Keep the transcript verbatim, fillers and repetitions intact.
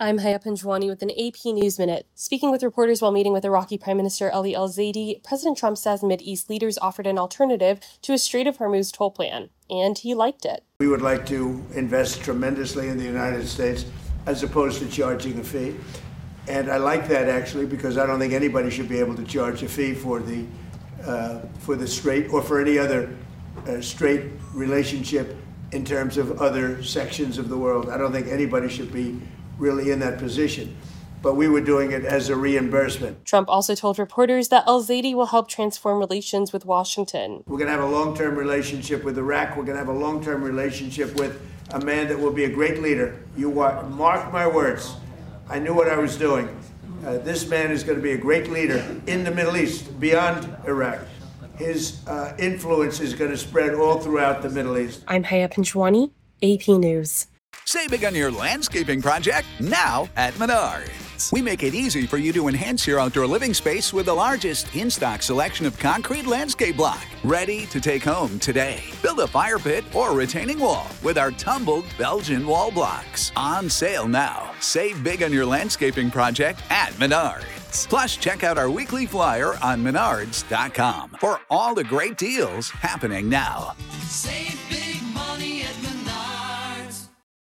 I'm Haya Panjwani with an A P News Minute. Speaking with reporters while meeting with Iraqi Prime Minister Ali al-Zaidi, President Trump says Mideast leaders offered an alternative to a Strait of Hormuz toll plan, and he liked it. We would like to invest tremendously in the United States as opposed to charging a fee. And I like that, actually, because I don't think anybody should be able to charge a fee for the, uh, for the strait or for any other uh, strait relationship in terms of other sections of the world. I don't think anybody should be really in that position, but we were doing it as a reimbursement. Trump also told reporters that al-Zaidi will help transform relations with Washington. We're going to have a long-term relationship with Iraq. We're going to have a long-term relationship with a man that will be a great leader. You are, mark my words. I knew what I was doing. Uh, this man is going to be a great leader in the Middle East, beyond Iraq. His uh, influence is going to spread all throughout the Middle East. I'm Haya Panjwani, A P News. Save big on your landscaping project now at Menards. We make it easy for you to enhance your outdoor living space with the largest in-stock selection of concrete landscape block. Ready to take home today. Build a fire pit or retaining wall with our tumbled Belgian wall blocks. On sale now. Save big on your landscaping project at Menards. Plus, check out our weekly flyer on menards dot com for all the great deals happening now. Save